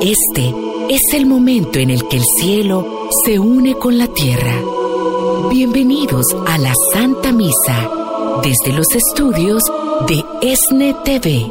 Este es el momento en el que el cielo se une con la tierra. Bienvenidos a la Santa Misa desde los estudios de ESNE TV.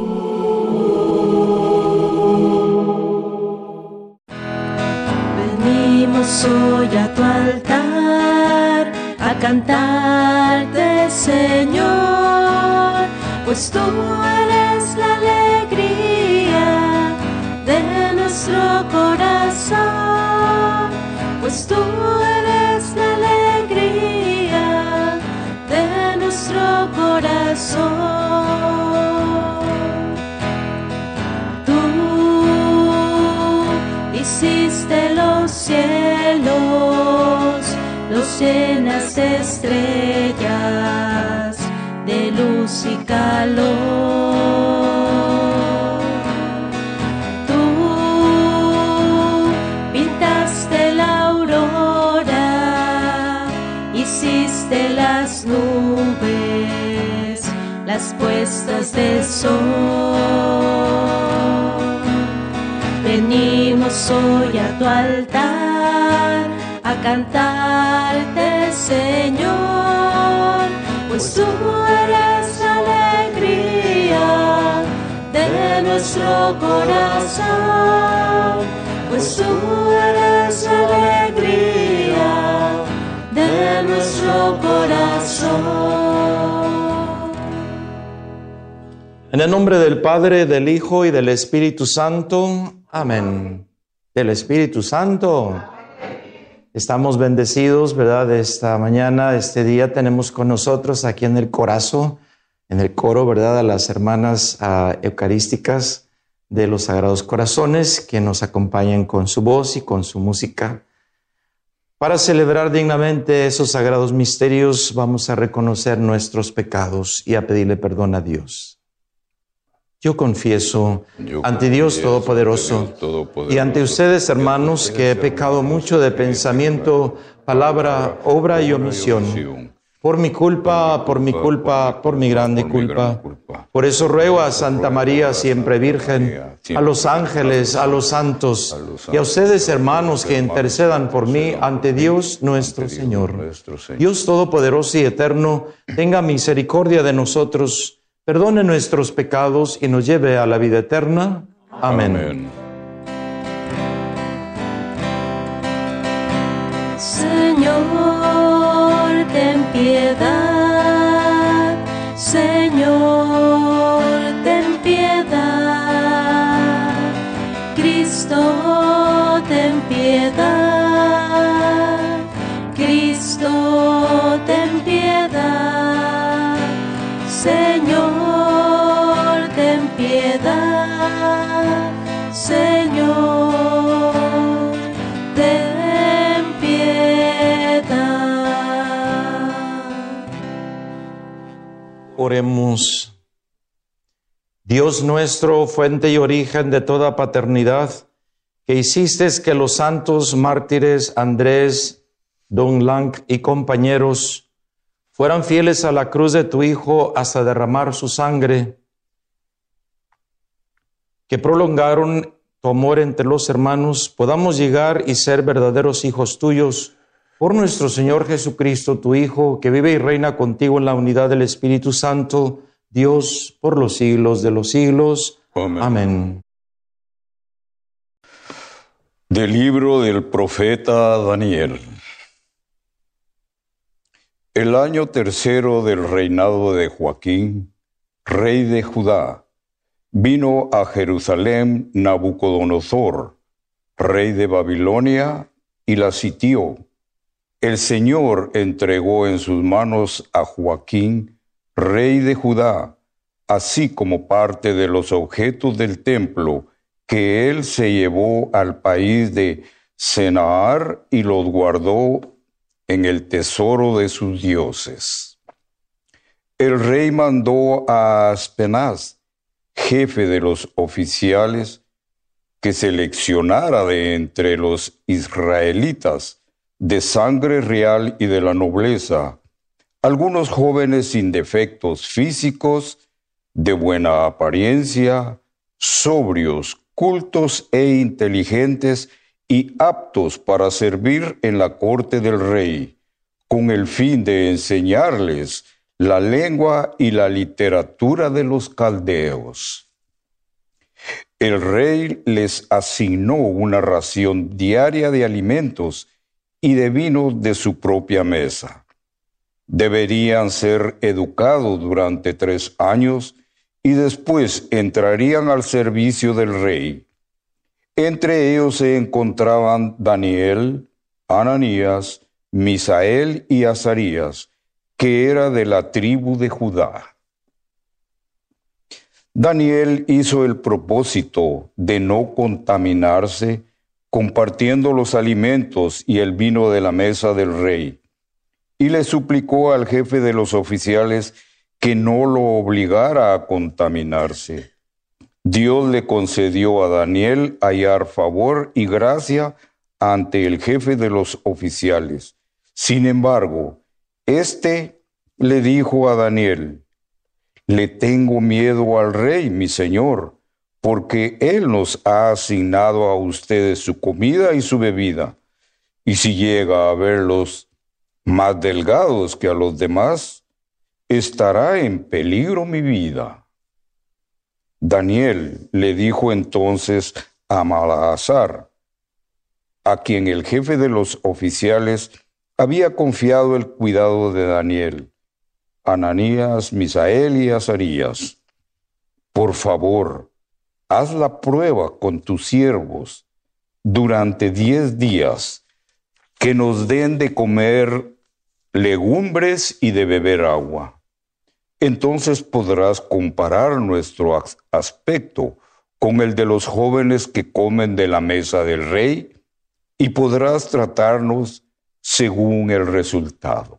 Venimos hoy a tu altar a cantarte, Señor, pues tú eres la alegría de nuestro corazón, pues tú eres la alegría de nuestro corazón. Tú hiciste los cielos, los llenas de estrellas, de luz y calor. Hiciste las nubes, las puestas de sol. Venimos hoy a tu altar a cantarte, Señor, pues tú eres la alegría de nuestro corazón, pues tú eres la alegría de nuestro corazón. En el nombre del Padre, del Hijo y del Espíritu Santo. Amén. Del Espíritu Santo. Estamos bendecidos, ¿verdad? Esta mañana, este día, tenemos con nosotros aquí en el corazón, en el coro, ¿verdad? A las hermanas eucarísticas de los Sagrados Corazones que nos acompañan con su voz y con su música. Para celebrar dignamente esos sagrados misterios, vamos a reconocer nuestros pecados y a pedirle perdón a Dios. Yo confieso ante Dios Todopoderoso y ante ustedes, hermanos, que he pecado mucho de pensamiento, palabra, obra y omisión. Por mi culpa, por mi grande culpa. Por eso ruego a Santa María, siempre Virgen, a los ángeles, a los santos y a ustedes, hermanos, que intercedan por mí ante Dios nuestro Señor. Dios Todopoderoso y Eterno, tenga misericordia de nosotros, perdone nuestros pecados y nos lleve a la vida eterna. Amén. Señor, ten piedad, Señor, ten piedad, Cristo, ten piedad, Cristo, ten piedad, Señor, ten piedad, Señor, ten piedad. Oremos. Dios nuestro, fuente y origen de toda paternidad, que hiciste que los santos mártires Andrés, Don Lang y compañeros fueran fieles a la cruz de tu Hijo hasta derramar su sangre, que prolongaron tu amor entre los hermanos, podamos llegar y ser verdaderos hijos tuyos, por nuestro Señor Jesucristo, tu Hijo, que vive y reina contigo en la unidad del Espíritu Santo, Dios, por los siglos de los siglos. Amén. Amén. Del libro del profeta Daniel. El año tercero del reinado de Joaquín, rey de Judá, vino a Jerusalén Nabucodonosor, rey de Babilonia, y la sitió. El Señor entregó en sus manos a Joaquín, rey de Judá, así como parte de los objetos del templo que él se llevó al país de Senaar y los guardó en el tesoro de sus dioses. El rey mandó a Aspenaz, jefe de los oficiales, que seleccionara de entre los israelitas de sangre real y de la nobleza algunos jóvenes sin defectos físicos, de buena apariencia, sobrios, cultos e inteligentes y aptos para servir en la corte del rey, con el fin de enseñarles la lengua y la literatura de los caldeos. El rey les asignó una ración diaria de alimentos y de vino de su propia mesa. Deberían ser educados durante 3 años y después entrarían al servicio del rey. Entre ellos se encontraban Daniel, Ananías, Misael y Azarías, que era de la tribu de Judá. Daniel hizo el propósito de no contaminarse compartiendo los alimentos y el vino de la mesa del rey, y le suplicó al jefe de los oficiales que no lo obligara a contaminarse. Dios le concedió a Daniel hallar favor y gracia ante el jefe de los oficiales. Sin embargo, éste le dijo a Daniel: «Le tengo miedo al rey, mi señor, porque él nos ha asignado a ustedes su comida y su bebida. Y si llega a verlos más delgados que a los demás, estará en peligro mi vida». Daniel le dijo entonces a Malaasar, a quien el jefe de los oficiales había confiado el cuidado de Daniel, Ananías, Misael y Azarías: «Por favor, haz la prueba con tus siervos durante 10 días, que nos den de comer legumbres y de beber agua. Entonces podrás comparar nuestro aspecto con el de los jóvenes que comen de la mesa del rey y podrás tratarnos según el resultado».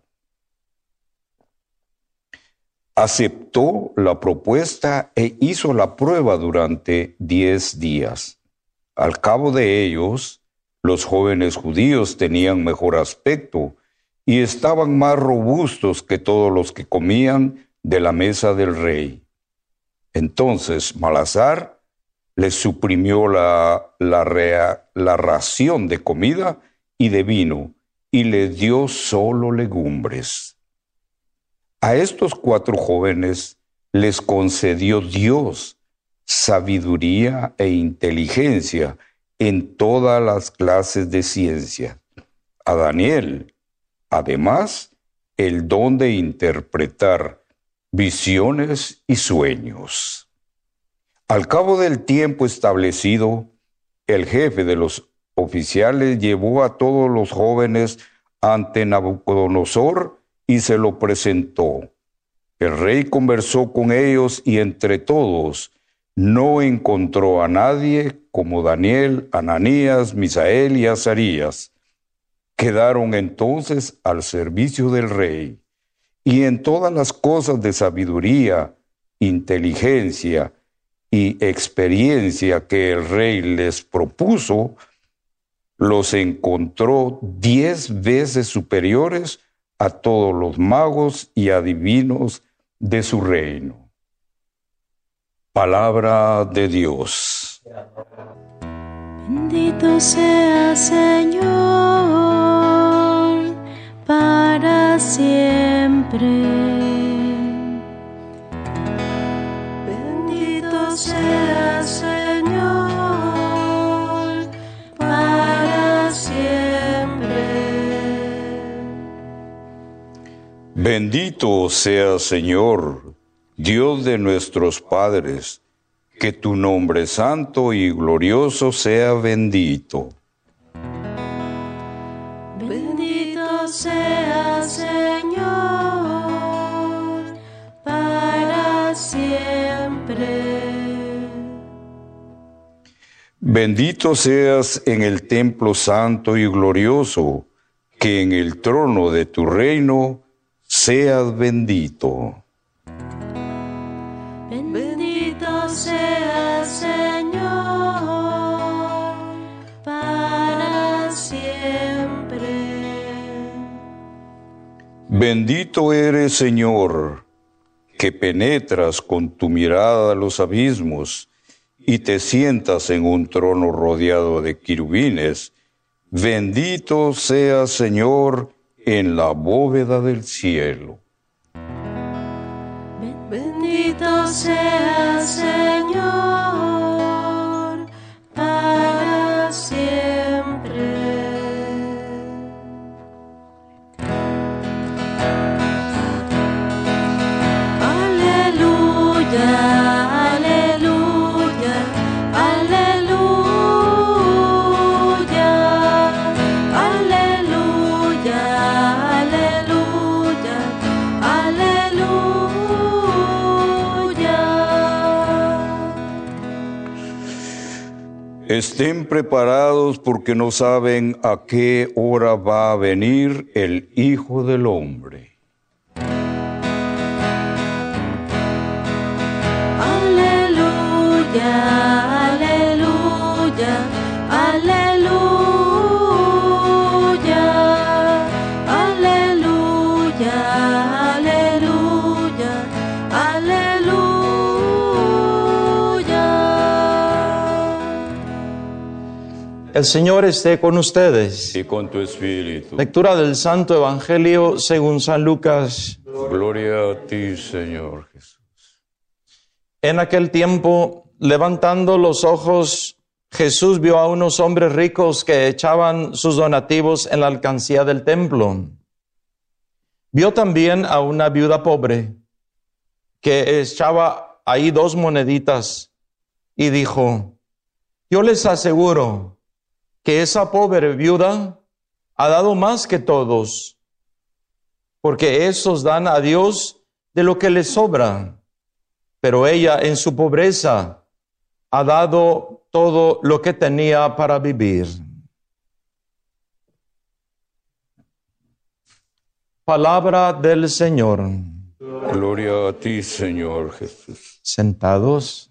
Aceptó la propuesta e hizo la prueba durante 10 días. Al cabo de ellos, los jóvenes judíos tenían mejor aspecto y estaban más robustos que todos los que comían de la mesa del rey. Entonces Malaasar les suprimió la ración de comida y de vino y les dio solo legumbres. A estos 4 jóvenes les concedió Dios sabiduría e inteligencia en todas las clases de ciencia. A Daniel, además, el don de interpretar visiones y sueños. Al cabo del tiempo establecido, el jefe de los oficiales llevó a todos los jóvenes ante Nabucodonosor y se lo presentó. El rey conversó con ellos y entre todos no encontró a nadie como Daniel, Ananías, Misael y Azarías. Quedaron entonces al servicio del rey, y en todas las cosas de sabiduría, inteligencia y experiencia que el rey les propuso, los encontró 10 veces superiores a todos los magos y adivinos de su reino. Palabra de Dios. Bendito sea Señor para siempre. Bendito sea Señor para siempre. Bendito sea Señor, Dios de nuestros padres, que tu nombre santo y glorioso sea bendito. Bendito sea Señor para siempre. Bendito seas en el templo santo y glorioso, que en el trono de tu reino seas bendito. Bendito sea Señor para siempre. Bendito eres, Señor, que penetras con tu mirada los abismos y te sientas en un trono rodeado de querubines. Bendito seas, Señor, en la bóveda del cielo. Bendito seas, Señor, para siempre. Aleluya, aleluya, aleluya, aleluya, aleluya, aleluya. Estén preparados porque no saben a qué hora va a venir el Hijo del Hombre. Aleluya, aleluya, aleluya, aleluya, aleluya, aleluya. El Señor esté con ustedes. Y con tu espíritu. Lectura del Santo Evangelio según San Lucas. Gloria a ti, Señor Jesús. En aquel tiempo, levantando los ojos, Jesús vio a unos hombres ricos que echaban sus donativos en la alcancía del templo. Vio también a una viuda pobre que echaba ahí 2 moneditas y dijo: yo les aseguro que esa pobre viuda ha dado más que todos, porque esos dan a Dios de lo que les sobra, pero ella en su pobreza ha dado todo lo que tenía para vivir. Palabra del Señor. Gloria a ti, Señor Jesús. Sentados.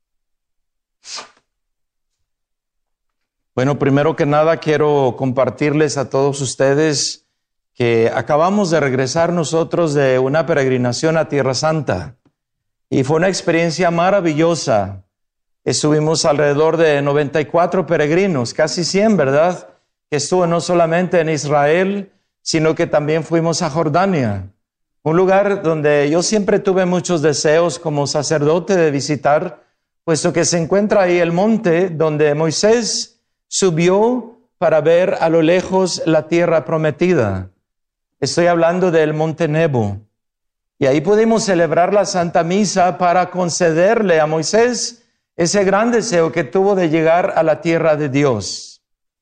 Bueno, primero que nada quiero compartirles a todos ustedes que acabamos de regresar nosotros de una peregrinación a Tierra Santa y fue una experiencia maravillosa. Estuvimos alrededor de 94 peregrinos, casi 100, ¿verdad? Que estuvo no solamente en Israel, sino que también fuimos a Jordania, un lugar donde yo siempre tuve muchos deseos como sacerdote de visitar, puesto que se encuentra ahí el monte donde Moisés subió para ver a lo lejos la tierra prometida. Estoy hablando del Monte Nebo. Y ahí pudimos celebrar la Santa Misa para concederle a Moisés ese gran deseo que tuvo de llegar a la tierra de Dios.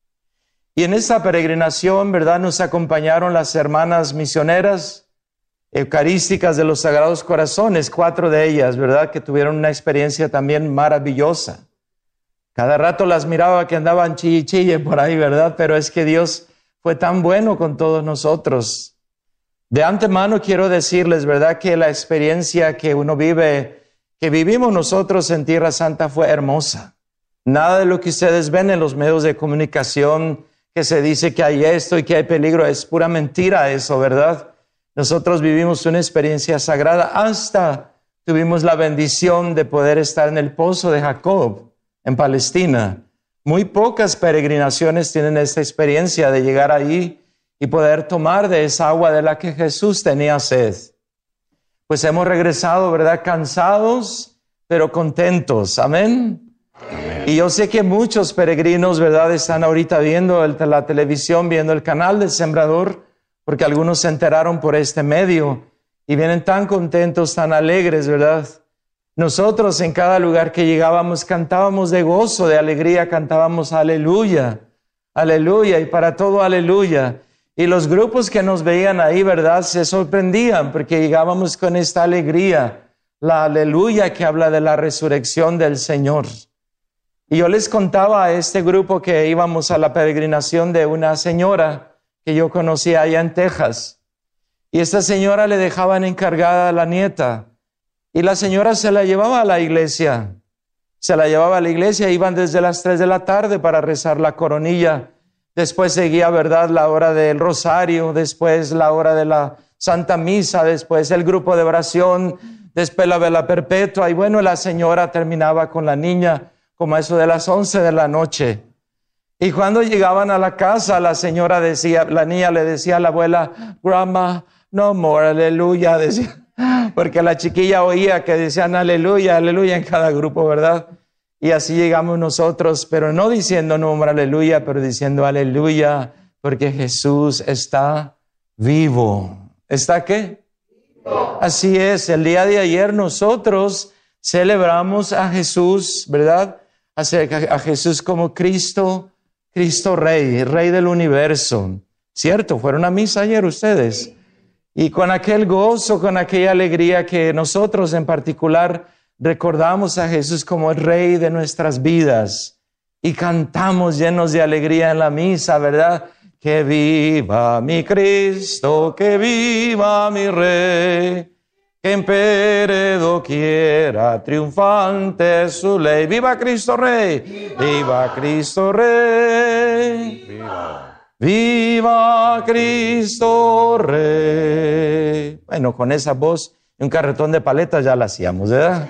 Y en esta peregrinación, ¿verdad?, nos acompañaron las hermanas misioneras eucarísticas de los Sagrados Corazones, 4 de ellas, ¿verdad?, que tuvieron una experiencia también maravillosa. Cada rato las miraba que andaban chille por ahí, ¿verdad? Pero es que Dios fue tan bueno con todos nosotros. De antemano quiero decirles, ¿verdad?, que la experiencia que uno vive, que vivimos nosotros en Tierra Santa fue hermosa. Nada de lo que ustedes ven en los medios de comunicación, que se dice que hay esto y que hay peligro, es pura mentira eso, ¿verdad? Nosotros vivimos una experiencia sagrada, hasta tuvimos la bendición de poder estar en el pozo de Jacob, en Palestina. Muy pocas peregrinaciones tienen esta experiencia de llegar ahí y poder tomar de esa agua de la que Jesús tenía sed. Pues hemos regresado, ¿verdad?, cansados, pero contentos. Amén. Y yo sé que muchos peregrinos, ¿verdad?, están ahorita viendo la televisión, viendo el canal del Sembrador, porque algunos se enteraron por este medio y vienen tan contentos, tan alegres, ¿verdad? Nosotros en cada lugar que llegábamos cantábamos de gozo, de alegría, cantábamos aleluya, aleluya, y para todo aleluya. Y los grupos que nos veían ahí, ¿verdad?, se sorprendían porque llegábamos con esta alegría, la aleluya que habla de la resurrección del Señor. Y yo les contaba a este grupo que íbamos a la peregrinación de una señora que yo conocí allá en Texas. Y esta señora le dejaban encargada a la nieta. Y la señora se la llevaba a la iglesia. Se la llevaba a la iglesia, iban desde las 3 de la tarde para rezar la coronilla. Después seguía, ¿verdad?, la hora del rosario, después la hora de la Santa Misa, después el grupo de oración, después la vela perpetua. Y bueno, la señora terminaba con la niña como eso de las 11 de la noche. Y cuando llegaban a la casa, la niña le decía a la abuela, Grandma, no more, aleluya, decía. Porque la chiquilla oía que decían aleluya, aleluya en cada grupo, ¿verdad? Y así llegamos nosotros, pero no diciendo no more, aleluya, pero diciendo aleluya, porque Jesús está vivo. ¿Está qué? Vivo. Así es, el día de ayer nosotros celebramos a Jesús, ¿verdad? A Jesús como Cristo Rey, Rey del universo. ¿Cierto? ¿Fueron a misa ayer ustedes? Y con aquel gozo, con aquella alegría que nosotros en particular recordamos a Jesús como el Rey de nuestras vidas. Y cantamos llenos de alegría en la misa, ¿verdad? Que viva mi Cristo, que viva mi Rey. Que empere doquiera, triunfante su ley. ¡Viva Cristo Rey! ¡Viva Cristo Rey! ¡Viva! ¡Viva Cristo Rey! Bueno, con esa voz y un carretón de paletas ya la hacíamos, ¿verdad?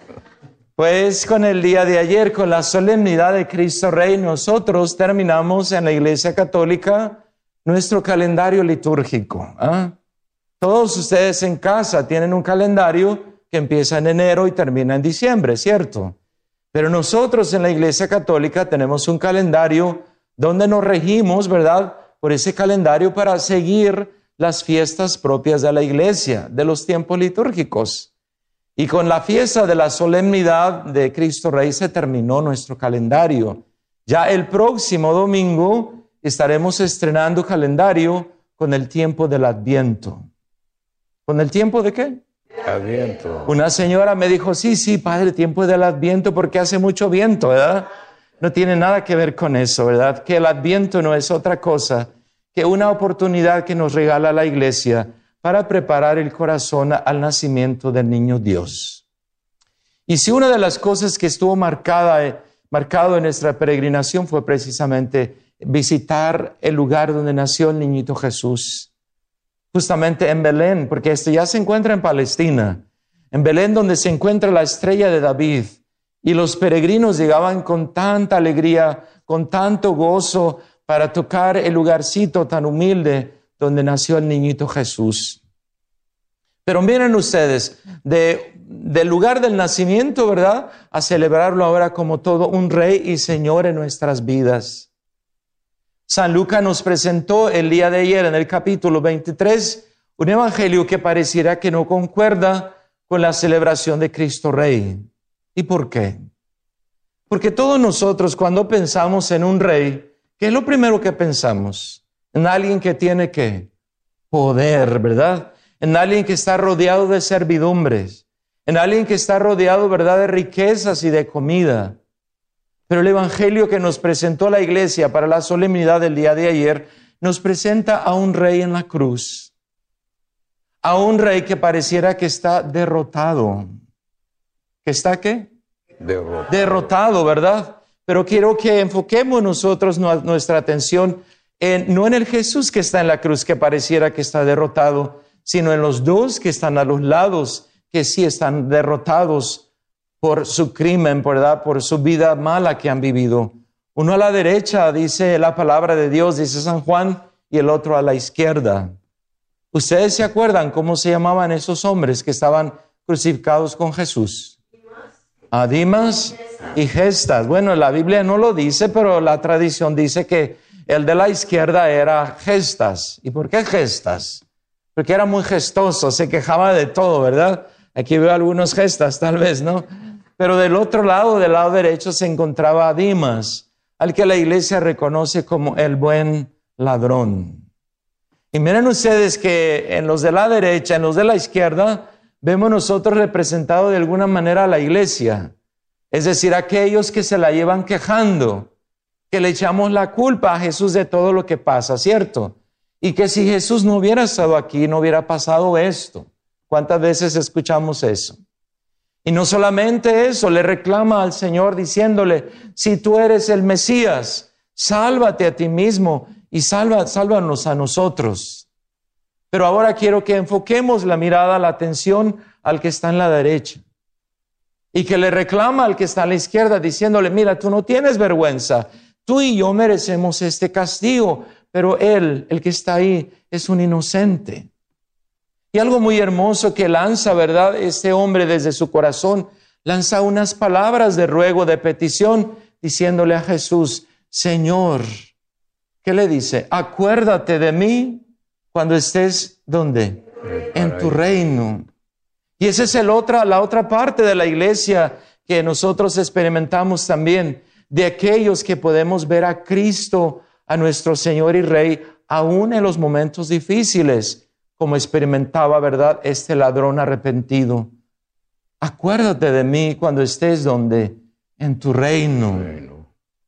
Pues con el día de ayer, con la solemnidad de Cristo Rey, nosotros terminamos en la Iglesia Católica nuestro calendario litúrgico, ¿ah? Todos ustedes en casa tienen un calendario que empieza en enero y termina en diciembre, ¿cierto? Pero nosotros en la Iglesia Católica tenemos un calendario donde nos regimos, ¿verdad?, por ese calendario para seguir las fiestas propias de la Iglesia, de los tiempos litúrgicos. Y con la fiesta de la solemnidad de Cristo Rey se terminó nuestro calendario. Ya el próximo domingo estaremos estrenando calendario con el tiempo del Adviento. ¿Con el tiempo de qué? Adviento. Una señora me dijo, sí, padre, tiempo del Adviento porque hace mucho viento, ¿verdad? No tiene nada que ver con eso, ¿verdad? Que el Adviento no es otra cosa que una oportunidad que nos regala la Iglesia para preparar el corazón al nacimiento del niño Dios. Y si una de las cosas que estuvo marcado en nuestra peregrinación fue precisamente visitar el lugar donde nació el niñito Jesús, justamente en Belén, porque esto ya se encuentra en Palestina, en Belén donde se encuentra la estrella de David, y los peregrinos llegaban con tanta alegría, con tanto gozo, para tocar el lugarcito tan humilde donde nació el niñito Jesús. Pero miren ustedes, del lugar del nacimiento, ¿verdad?, a celebrarlo ahora como todo un Rey y Señor en nuestras vidas. San Lucas nos presentó el día de ayer en el capítulo 23 un evangelio que pareciera que no concuerda con la celebración de Cristo Rey. ¿Y por qué? Porque todos nosotros cuando pensamos en un rey, ¿qué es lo primero que pensamos? En alguien que tiene ¿qué? Poder, ¿verdad? En alguien que está rodeado de servidumbres, en alguien que está rodeado, ¿verdad?, de riquezas y de comida. Pero el evangelio que nos presentó la Iglesia para la solemnidad del día de ayer nos presenta a un rey en la cruz, a un rey que pareciera que está derrotado. ¿Que está qué? Derrotado, ¿verdad? Pero quiero que enfoquemos nosotros nuestra atención no en el Jesús que está en la cruz, que pareciera que está derrotado, sino en los dos que están a los lados, que sí están derrotados por su crimen, ¿verdad?, por su vida mala que han vivido. Uno a la derecha, dice la palabra de Dios, dice San Juan, y el otro a la izquierda. ¿Ustedes se acuerdan cómo se llamaban esos hombres que estaban crucificados con Jesús? Dimas y Gestas. Bueno, la Biblia no lo dice, pero la tradición dice que el de la izquierda era Gestas. ¿Y por qué Gestas? Porque era muy gestoso, se quejaba de todo, ¿verdad? Aquí veo algunos Gestas, tal vez, ¿no? Pero del otro lado, del lado derecho, se encontraba Dimas, al que la Iglesia reconoce como el buen ladrón. Y miren ustedes que en los de la derecha, en los de la izquierda, vemos nosotros representado de alguna manera a la Iglesia. Es decir, aquellos que se la llevan quejando, que le echamos la culpa a Jesús de todo lo que pasa, ¿cierto? Y que si Jesús no hubiera estado aquí, no hubiera pasado esto. ¿Cuántas veces escuchamos eso? Y no solamente eso, le reclama al Señor diciéndole, si tú eres el Mesías, sálvate a ti mismo y sálvanos a nosotros. Pero ahora quiero que enfoquemos la mirada, la atención al que está en la derecha. y que le reclama al que está a la izquierda diciéndole, mira, tú no tienes vergüenza, tú y yo merecemos este castigo, pero él, el que está ahí, es un inocente. Y algo muy hermoso que lanza, ¿verdad? Este hombre desde su corazón lanza unas palabras de ruego, de petición, diciéndole a Jesús, Señor, ¿qué le dice? Acuérdate de mí cuando estés, ¿dónde? En tu reino. Y esa es la otra parte de la iglesia que nosotros experimentamos también, de aquellos que podemos ver a Cristo, a nuestro Señor y Rey, aún en los momentos difíciles, como experimentaba, ¿verdad?, este ladrón arrepentido. Acuérdate de mí cuando estés donde, en tu reino.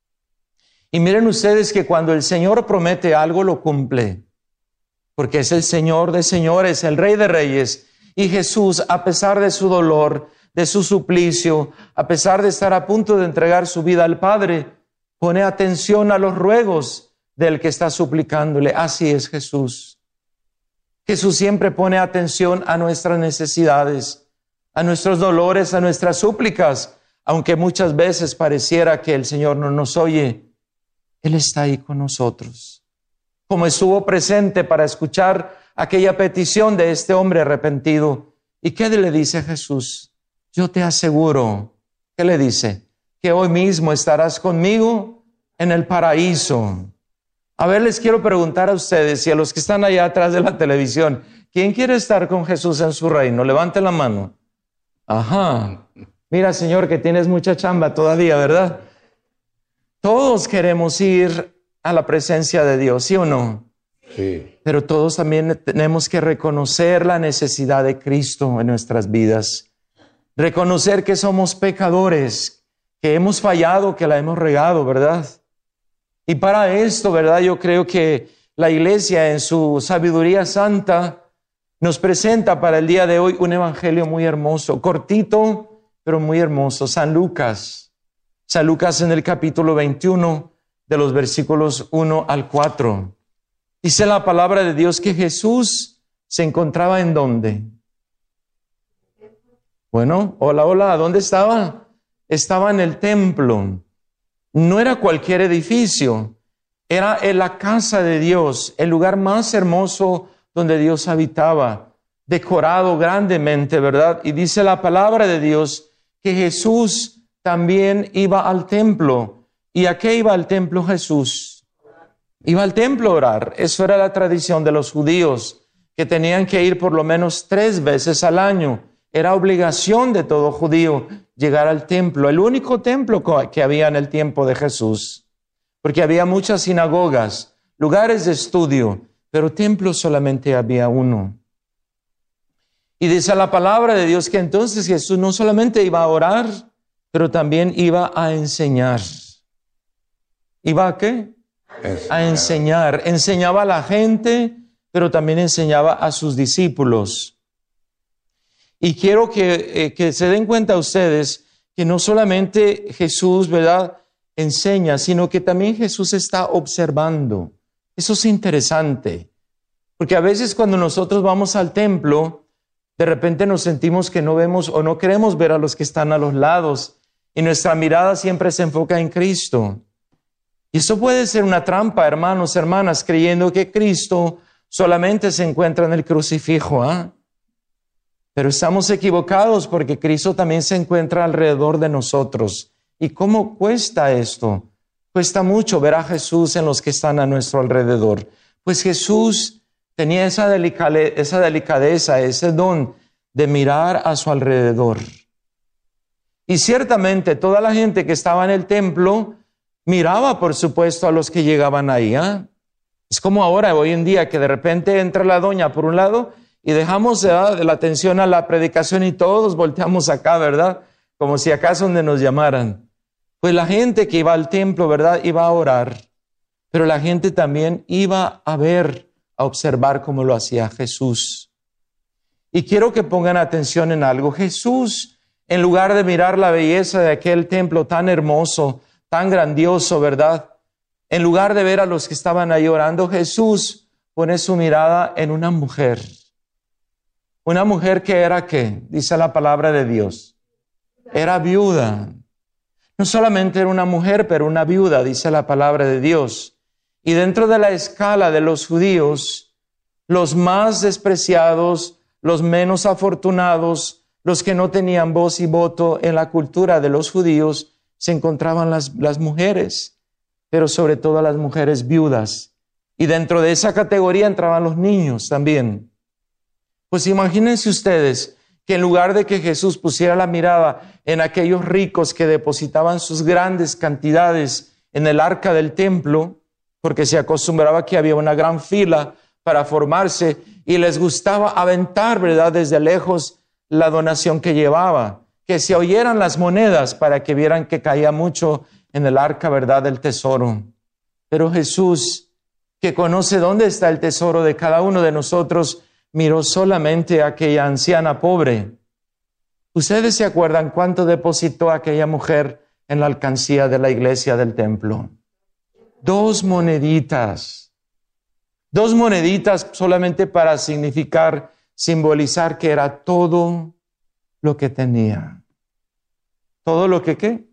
Y miren ustedes que cuando el Señor promete algo, lo cumple. Porque es el Señor de señores, el Rey de reyes. Y Jesús, a pesar de su dolor, de su suplicio, a pesar de estar a punto de entregar su vida al Padre, pone atención a los ruegos del que está suplicándole. Así es Jesús. Jesús siempre pone atención a nuestras necesidades, a nuestros dolores, a nuestras súplicas, aunque muchas veces pareciera que el Señor no nos oye. Él está ahí con nosotros, como estuvo presente para escuchar aquella petición de este hombre arrepentido. ¿Y qué le dice Jesús? Yo te aseguro, ¿qué le dice? Que hoy mismo estarás conmigo en el paraíso. A ver, les quiero preguntar a ustedes y a los que están allá atrás de la televisión, ¿quién quiere estar con Jesús en su reino? Levante la mano. Ajá. Mira, Señor, que tienes mucha chamba todavía, ¿verdad? Todos queremos ir a la presencia de Dios, ¿sí o no? Sí. Pero todos también tenemos que reconocer la necesidad de Cristo en nuestras vidas. Reconocer que somos pecadores, que hemos fallado, que la hemos regado, ¿verdad? Y para esto, ¿verdad? Yo creo que la iglesia en su sabiduría santa nos presenta para el día de hoy un evangelio muy hermoso, cortito, pero muy hermoso. San Lucas en el capítulo 21, de los versículos 1 al 4. Dice la palabra de Dios que Jesús se encontraba ¿en dónde? Bueno, hola, ¿dónde estaba? Estaba en el templo. No era cualquier edificio, era en la casa de Dios, el lugar más hermoso donde Dios habitaba, decorado grandemente, ¿verdad? Y dice la palabra de Dios que Jesús también iba al templo. ¿Y a qué iba al templo Jesús? Iba al templo a orar. Eso era la tradición de los judíos, que tenían que ir por lo menos 3 veces al año. Era obligación de todo judío llegar al templo, el único templo que había en el tiempo de Jesús, porque había muchas sinagogas, lugares de estudio, pero templo solamente había uno. Y dice la palabra de Dios que entonces Jesús no solamente iba a orar, pero también iba a enseñar. ¿Iba a qué? A enseñar. Enseñaba a la gente, pero también enseñaba a sus discípulos. Y quiero que se den cuenta ustedes que no solamente Jesús, ¿verdad?, enseña, sino que también Jesús está observando. Eso es interesante, porque a veces cuando nosotros vamos al templo, de repente nos sentimos que no vemos o no queremos ver a los que están a los lados, y nuestra mirada siempre se enfoca en Cristo. Y eso puede ser una trampa, hermanos, hermanas, creyendo que Cristo solamente se encuentra en el crucifijo, ¿ah? Pero estamos equivocados porque Cristo también se encuentra alrededor de nosotros. ¿Y cómo cuesta esto? Cuesta mucho ver a Jesús en los que están a nuestro alrededor. Pues Jesús tenía esa delicadeza, ese don de mirar a su alrededor. Y ciertamente toda la gente que estaba en el templo miraba, por supuesto, a los que llegaban ahí, ¿eh? Es como ahora, hoy en día, que de repente entra la doña por un lado y dejamos la atención a la predicación y todos volteamos acá, ¿verdad? Como si acá es donde nos llamaran. Pues la gente que iba al templo, ¿verdad?, iba a orar, pero la gente también iba a ver, a observar cómo lo hacía Jesús. Y quiero que pongan atención en algo. Jesús, en lugar de mirar la belleza de aquel templo tan hermoso, tan grandioso, ¿verdad?, en lugar de ver a los que estaban ahí orando, Jesús pone su mirada en una mujer. Una mujer que era, ¿qué? Dice la palabra de Dios. Era viuda. No solamente era una mujer, pero una viuda, dice la palabra de Dios. Y dentro de la escala de los judíos, los más despreciados, los menos afortunados, los que no tenían voz y voto en la cultura de los judíos, se encontraban las mujeres, pero sobre todo las mujeres viudas. Y dentro de esa categoría entraban los niños también. Pues imagínense ustedes que en lugar de que Jesús pusiera la mirada en aquellos ricos que depositaban sus grandes cantidades en el arca del templo, porque se acostumbraba que había una gran fila para formarse y les gustaba aventar, ¿verdad?, desde lejos la donación que llevaba, que se oyeran las monedas para que vieran que caía mucho en el arca, ¿verdad?, del tesoro. Pero Jesús, que conoce dónde está el tesoro de cada uno de nosotros, miró solamente a aquella anciana pobre. ¿Ustedes se acuerdan cuánto depositó aquella mujer en la alcancía de la iglesia del templo? 2 moneditas. 2 moneditas solamente para simbolizar que era todo lo que tenía. ¿Todo lo que qué?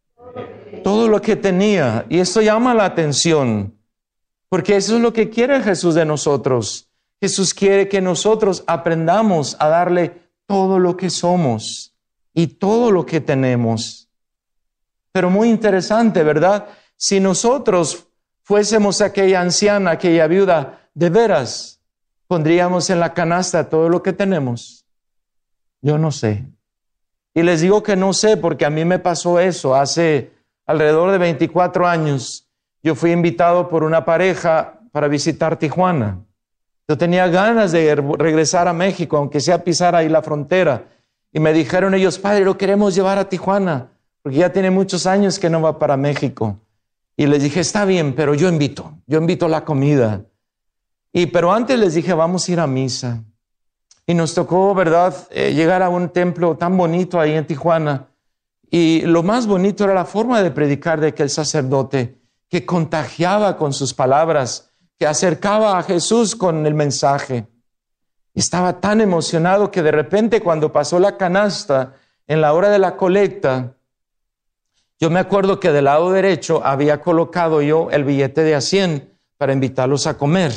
Todo lo que tenía. Y esto llama la atención, porque eso es lo que quiere Jesús de nosotros. Jesús quiere que nosotros aprendamos a darle todo lo que somos y todo lo que tenemos. Pero muy interesante, ¿verdad? Si nosotros fuésemos aquella anciana, aquella viuda, ¿de veras pondríamos en la canasta todo lo que tenemos? Yo no sé. Y les digo que no sé porque a mí me pasó eso hace alrededor de 24 años. Yo fui invitado por una pareja para visitar Tijuana. Yo tenía ganas de regresar a México, aunque sea pisar ahí la frontera. Y me dijeron ellos, padre, lo queremos llevar a Tijuana, porque ya tiene muchos años que no va para México. Y les dije, está bien, pero yo invito la comida. Pero antes les dije, vamos a ir a misa. Y nos tocó, ¿verdad?, llegar a un templo tan bonito ahí en Tijuana. Y lo más bonito era la forma de predicar de aquel sacerdote, que contagiaba con sus palabras, que acercaba a Jesús con el mensaje. Estaba tan emocionado que de repente cuando pasó la canasta en la hora de la colecta, yo me acuerdo que del lado derecho había colocado yo el billete de $100 para invitarlos a comer.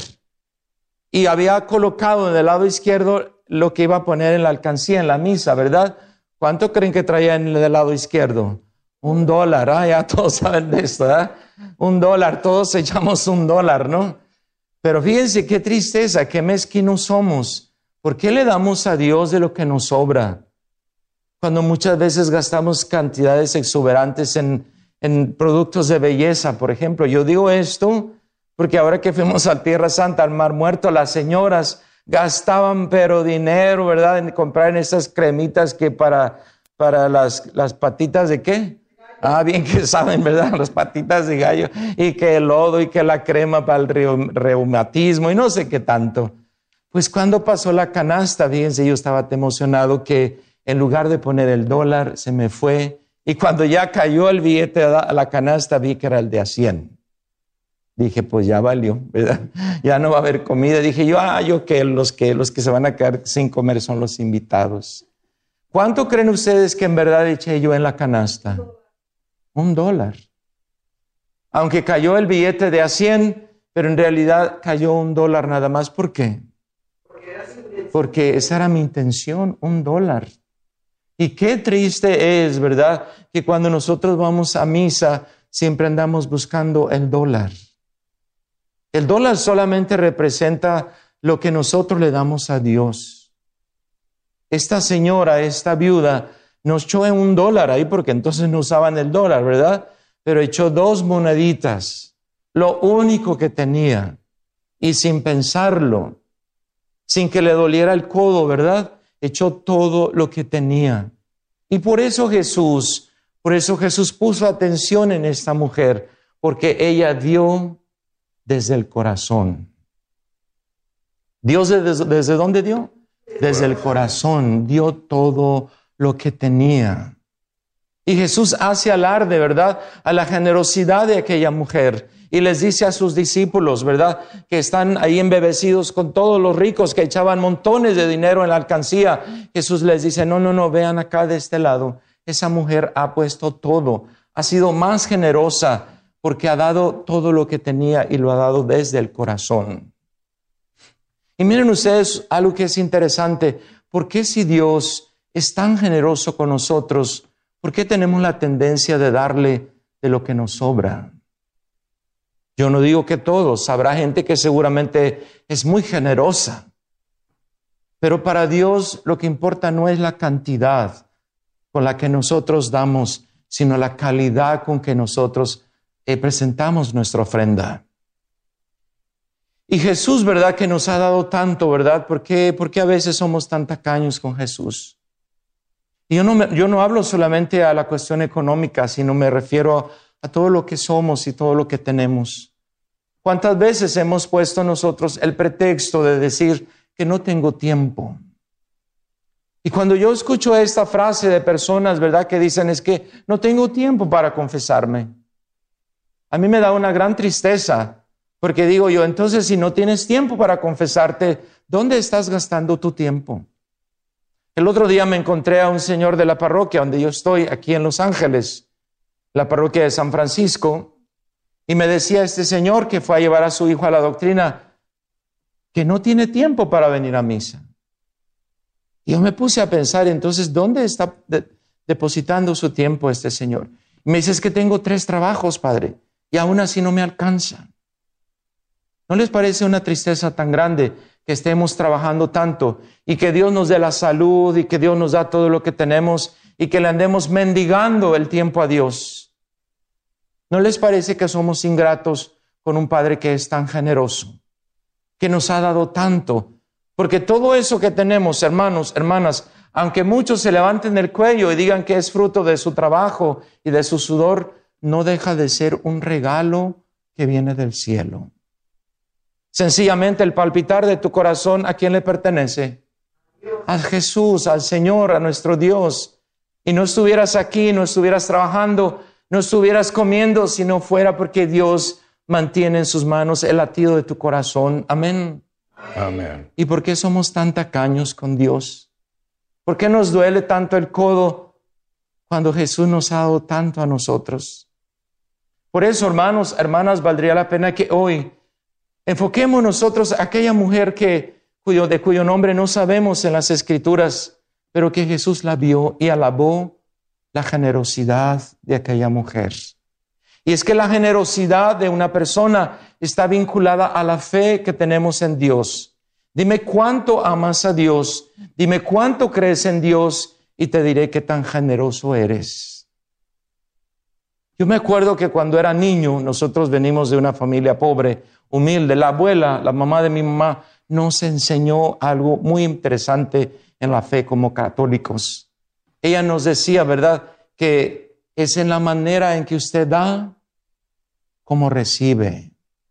Y había colocado del lado izquierdo lo que iba a poner en la alcancía, en la misa, ¿verdad? ¿Cuánto creen que traía en el lado izquierdo? $1. Ya todos saben de esto, ¿verdad? $1, todos echamos $1, ¿no? Pero fíjense qué tristeza, qué mezquinos somos. ¿Por qué le damos a Dios de lo que nos sobra? Cuando muchas veces gastamos cantidades exuberantes en productos de belleza, por ejemplo. Yo digo esto porque ahora que fuimos a Tierra Santa, al Mar Muerto, las señoras gastaban pero dinero, ¿verdad?, en comprar en esas cremitas que para las patitas de ¿qué? Bien que saben, ¿verdad? Las patitas de gallo, y que el lodo, y que la crema para el reumatismo, y no sé qué tanto. Pues cuando pasó la canasta, fíjense, yo estaba tan emocionado que en lugar de poner el $1, se me fue, y cuando ya cayó el billete a la canasta, vi que era el de $100. Dije, pues ya valió, ¿verdad? Ya no va a haber comida. Dije yo, los que se van a quedar sin comer son los invitados. ¿Cuánto creen ustedes que en verdad eché yo en la canasta? $1. Aunque cayó el billete de $100, pero en realidad cayó $1 nada más. ¿Por qué? Porque esa era mi intención, $1. Y qué triste es, ¿verdad?, que cuando nosotros vamos a misa siempre andamos buscando el $1. El $1 solamente representa lo que nosotros le damos a Dios. Esta señora, esta viuda, nos echó en $1 ahí porque entonces no usaban el $1, ¿verdad? Pero echó 2 moneditas, lo único que tenía, y sin pensarlo, sin que le doliera el codo, ¿verdad?, echó todo lo que tenía. Y por eso Jesús puso atención en esta mujer, porque ella dio desde el corazón. ¿Dios desde dónde dio? Desde el corazón, dio todo lo que tenía. Y Jesús hace alarde, ¿verdad?, a la generosidad de aquella mujer. Y les dice a sus discípulos, ¿verdad?, que están ahí embebecidos con todos los ricos que echaban montones de dinero en la alcancía. Jesús les dice, no, vean acá de este lado. esa mujer ha puesto todo, ha sido más generosa porque ha dado todo lo que tenía y lo ha dado desde el corazón. Y miren ustedes algo que es interesante. ¿Por qué si Dios es tan generoso con nosotros, por qué tenemos la tendencia de darle de lo que nos sobra? Yo no digo que todos, habrá gente que seguramente es muy generosa, pero para Dios lo que importa no es la cantidad con la que nosotros damos, sino la calidad con que nosotros presentamos nuestra ofrenda. Y Jesús, ¿verdad? Que nos ha dado tanto, ¿verdad? ¿Por qué a veces somos tan tacaños con Jesús? Y yo no hablo solamente a la cuestión económica, sino me refiero a todo lo que somos y todo lo que tenemos. ¿Cuántas veces hemos puesto nosotros el pretexto de decir que no tengo tiempo? Y cuando yo escucho esta frase de personas, ¿verdad? Que dicen es que no tengo tiempo para confesarme. A mí me da una gran tristeza, porque digo yo, entonces si no tienes tiempo para confesarte, ¿dónde estás gastando tu tiempo? El otro día me encontré a un señor de la parroquia donde yo estoy, aquí en Los Ángeles, la parroquia de San Francisco, y me decía este señor que fue a llevar a su hijo a la doctrina, que no tiene tiempo para venir a misa. Y yo me puse a pensar, entonces, ¿dónde está depositando su tiempo este señor? Y me dice, es que tengo 3 trabajos, padre, y aún así no me alcanza. ¿No les parece una tristeza tan grande que estemos trabajando tanto y que Dios nos dé la salud y que Dios nos da todo lo que tenemos y que le andemos mendigando el tiempo a Dios? ¿No les parece que somos ingratos con un Padre que es tan generoso, que nos ha dado tanto? Porque todo eso que tenemos, hermanos, hermanas, aunque muchos se levanten el cuello y digan que es fruto de su trabajo y de su sudor, no deja de ser un regalo que viene del cielo. Sencillamente el palpitar de tu corazón, ¿a quién le pertenece? A Jesús, al Señor, a nuestro Dios. Y no estuvieras aquí, no estuvieras trabajando, no estuvieras comiendo si no fuera porque Dios mantiene en sus manos el latido de tu corazón. Amén. Amén. ¿Y por qué somos tan tacaños con Dios? ¿Por qué nos duele tanto el codo cuando Jesús nos ha dado tanto a nosotros? Por eso, hermanos, hermanas, valdría la pena que hoy enfoquemos nosotros a aquella mujer de cuyo nombre no sabemos en las Escrituras, pero que Jesús la vio y alabó la generosidad de aquella mujer. Y es que la generosidad de una persona está vinculada a la fe que tenemos en Dios. Dime cuánto amas a Dios, dime cuánto crees en Dios y te diré qué tan generoso eres. Yo me acuerdo que cuando era niño, nosotros venimos de una familia pobre, humilde. La abuela, la mamá de mi mamá, nos enseñó algo muy interesante en la fe como católicos. Ella nos decía, ¿verdad?, que es en la manera en que usted da como recibe.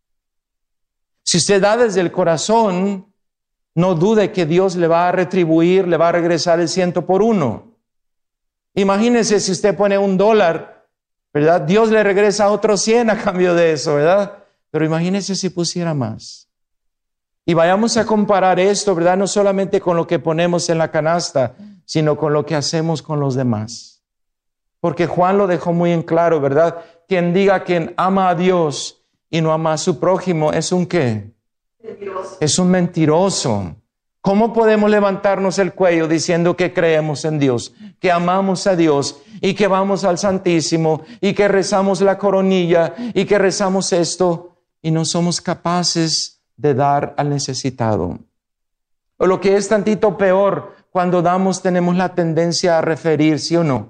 Si usted da desde el corazón, no dude que Dios le va a retribuir, le va a regresar el 100 por 1. Imagínese si usted pone $1, ¿verdad? Dios le regresa otros 100 a cambio de eso, ¿verdad? Pero imagínese si pusiera más. Y vayamos a comparar esto, ¿verdad? No solamente con lo que ponemos en la canasta, sino con lo que hacemos con los demás. Porque Juan lo dejó muy en claro, ¿verdad? Quien diga que ama a Dios y no ama a su prójimo, ¿es un qué? Mentiroso. Es un mentiroso. ¿Cómo podemos levantarnos el cuello diciendo que creemos en Dios, que amamos a Dios y que vamos al Santísimo y que rezamos la coronilla y que rezamos esto y no somos capaces de dar al necesitado? O lo que es tantito peor, cuando damos tenemos la tendencia a referir, ¿sí o no?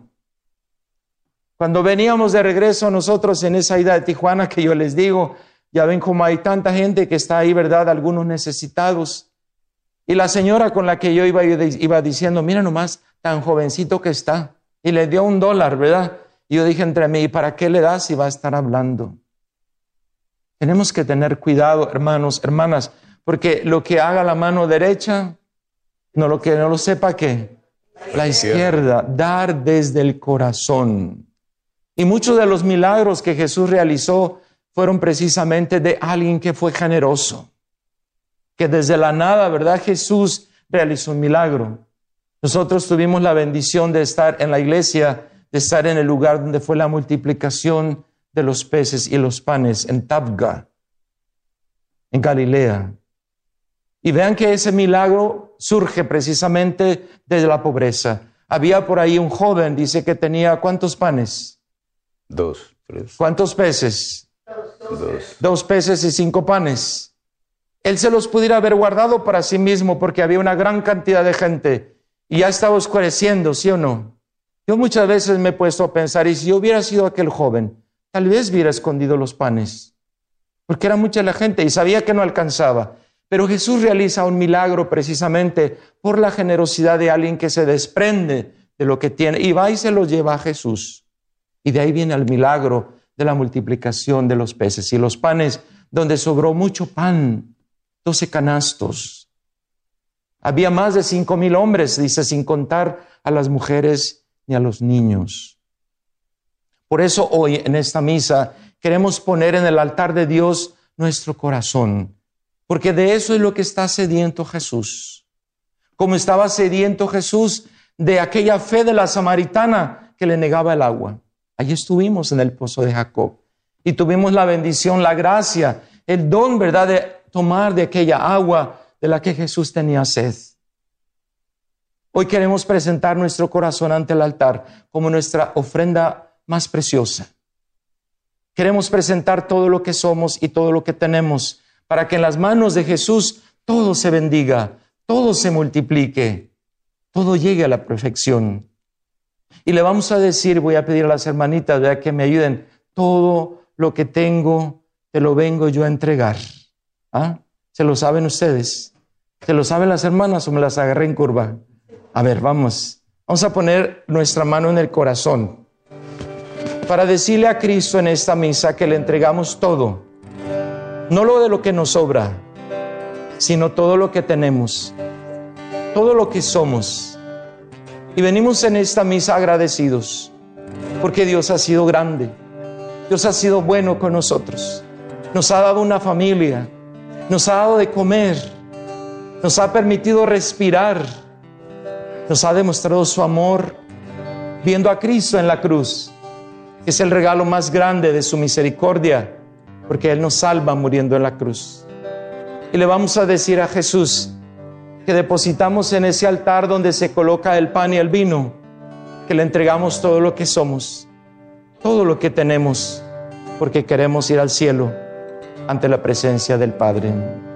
Cuando veníamos de regreso nosotros en esa ida de Tijuana que yo les digo, ya ven cómo hay tanta gente que está ahí, ¿verdad? Algunos necesitados. Y la señora con la que yo iba diciendo, mira nomás, tan jovencito que está. Y le dio $1, ¿verdad? Y yo dije entre mí, ¿y para qué le das si va a estar hablando? Tenemos que tener cuidado, hermanos, hermanas, porque lo que haga la mano derecha, no lo sepa ¿qué? La izquierda, dar desde el corazón. Y muchos de los milagros que Jesús realizó fueron precisamente de alguien que fue generoso. Que desde la nada, ¿verdad? Jesús realizó un milagro. Nosotros tuvimos la bendición de estar en la iglesia de estar en el lugar donde fue la multiplicación de los peces y los panes, en Tabga, en Galilea. Y vean que ese milagro surge precisamente desde la pobreza. Había por ahí un joven, dice que tenía ¿cuántos panes? 2, 3. ¿Cuántos peces? 2. 2 peces y 5 panes. Él se los pudiera haber guardado para sí mismo porque había una gran cantidad de gente y ya estaba oscureciendo, ¿sí o no? Yo muchas veces me he puesto a pensar, y si yo hubiera sido aquel joven, tal vez hubiera escondido los panes, porque era mucha la gente y sabía que no alcanzaba. Pero Jesús realiza un milagro precisamente por la generosidad de alguien que se desprende de lo que tiene y va y se lo lleva a Jesús. Y de ahí viene el milagro de la multiplicación de los peces y los panes, donde sobró mucho pan, 12 canastos. Había más de 5,000 hombres, dice, sin contar a las mujeres ni a los niños. Por eso hoy en esta misa queremos poner en el altar de Dios nuestro corazón, porque de eso es lo que está sediento Jesús. Como estaba sediento Jesús de aquella fe de la samaritana que le negaba el agua. Allí estuvimos en el pozo de Jacob y tuvimos la bendición, la gracia, el don, ¿verdad?, de tomar de aquella agua de la que Jesús tenía sed. Hoy queremos presentar nuestro corazón ante el altar como nuestra ofrenda más preciosa. Queremos presentar todo lo que somos y todo lo que tenemos para que en las manos de Jesús todo se bendiga, todo se multiplique, todo llegue a la perfección. Y le vamos a decir, voy a pedir a las hermanitas, ¿verdad?, que me ayuden, todo lo que tengo te lo vengo yo a entregar. ¿Ah? ¿Se lo saben ustedes? ¿Se lo saben las hermanas o me las agarré en curva? A ver, vamos a poner nuestra mano en el corazón para decirle a Cristo en esta misa que le entregamos todo. No lo de lo que nos sobra, sino todo lo que tenemos, todo lo que somos. Y venimos en esta misa agradecidos, porque Dios ha sido grande, Dios ha sido bueno con nosotros, nos ha dado una familia, nos ha dado de comer, nos ha permitido respirar, nos ha demostrado su amor, viendo a Cristo en la cruz, que es el regalo más grande de su misericordia, porque Él nos salva muriendo en la cruz. Y le vamos a decir a Jesús que depositamos en ese altar donde se coloca el pan y el vino, que le entregamos todo lo que somos, todo lo que tenemos, porque queremos ir al cielo ante la presencia del Padre.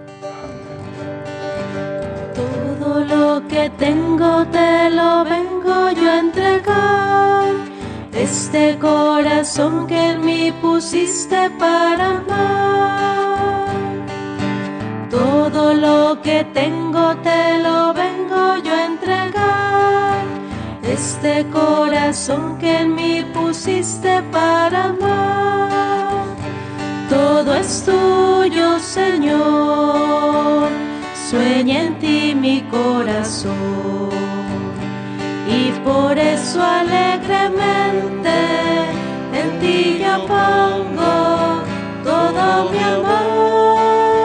Todo lo que tengo te lo vengo yo a entregar. Este corazón que en mí pusiste para amar. Todo lo que tengo te lo vengo yo a entregar. Este corazón que en mí pusiste para amar. Todo es tuyo, Señor. Sueña en ti mi corazón. Y por eso alegremente en ti yo pongo todo mi amor.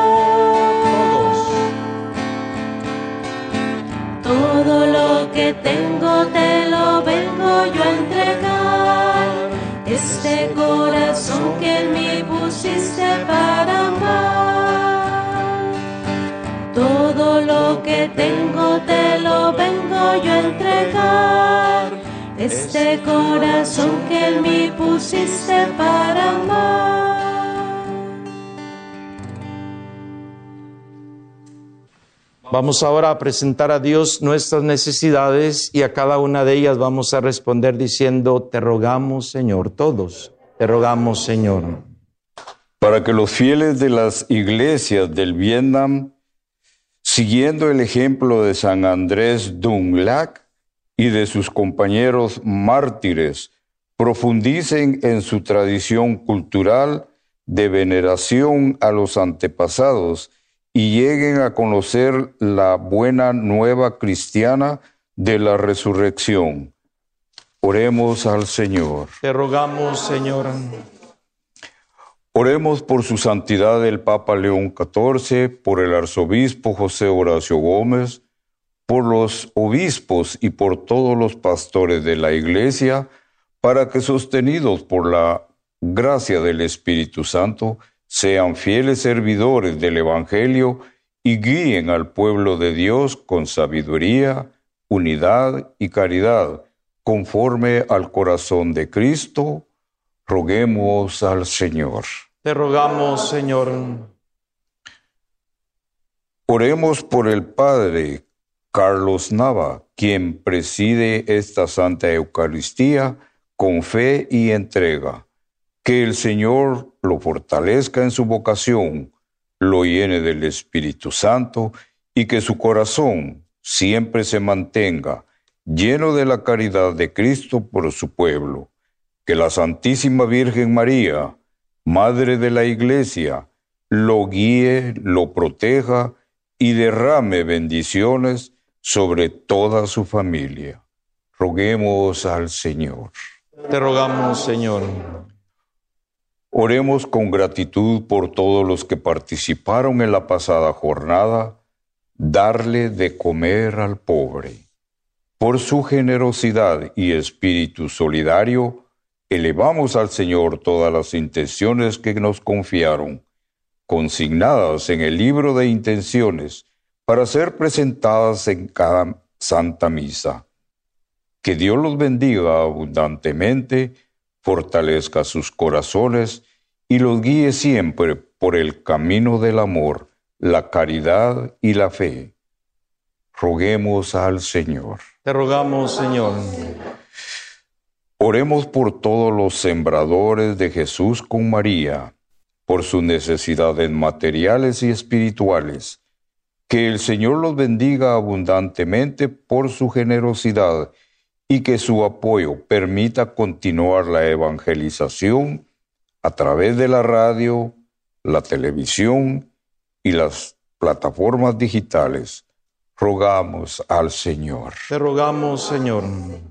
Todo lo que tengo te lo vengo yo a entregar. Este corazón que en mí pusiste para amar. Todo lo que tengo te lo vengo yo a entregar. Este corazón que en mí pusiste para amar. Vamos ahora a presentar a Dios nuestras necesidades y a cada una de ellas vamos a responder diciendo, te rogamos, Señor, todos, te rogamos, Señor. Para que los fieles de las iglesias del Vietnam, siguiendo el ejemplo de San Andrés Dung Lac y de sus compañeros mártires, profundicen en su tradición cultural de veneración a los antepasados y lleguen a conocer la buena nueva cristiana de la resurrección. Oremos al Señor. Te rogamos, Señor. Oremos por su santidad el Papa León XIV, por el arzobispo José Horacio Gómez, por los obispos y por todos los pastores de la Iglesia, para que sostenidos por la gracia del Espíritu Santo, sean fieles servidores del Evangelio y guíen al pueblo de Dios con sabiduría, unidad y caridad, conforme al corazón de Cristo. Roguemos al Señor. Te rogamos, Señor. Oremos por el Padre Carlos Nava, quien preside esta Santa Eucaristía con fe y entrega. Que el Señor lo fortalezca en su vocación, lo llene del Espíritu Santo y que su corazón siempre se mantenga lleno de la caridad de Cristo por su pueblo. Que la Santísima Virgen María, Madre de la Iglesia, lo guíe, lo proteja y derrame bendiciones sobre toda su familia. Roguemos al Señor. Te rogamos, Señor. Oremos con gratitud por todos los que participaron en la pasada jornada, darle de comer al pobre. Por su generosidad y espíritu solidario, elevamos al Señor todas las intenciones que nos confiaron, consignadas en el libro de intenciones, para ser presentadas en cada Santa Misa. Que Dios los bendiga abundantemente, fortalezca sus corazones y los guíe siempre por el camino del amor, la caridad y la fe. Roguemos al Señor. Te rogamos, Señor. Oremos por todos los sembradores de Jesús con María, por sus necesidades materiales y espirituales. Que el Señor los bendiga abundantemente por su generosidad y que su apoyo permita continuar la evangelización a través de la radio, la televisión y las plataformas digitales. Rogamos al Señor. Te rogamos, Señor.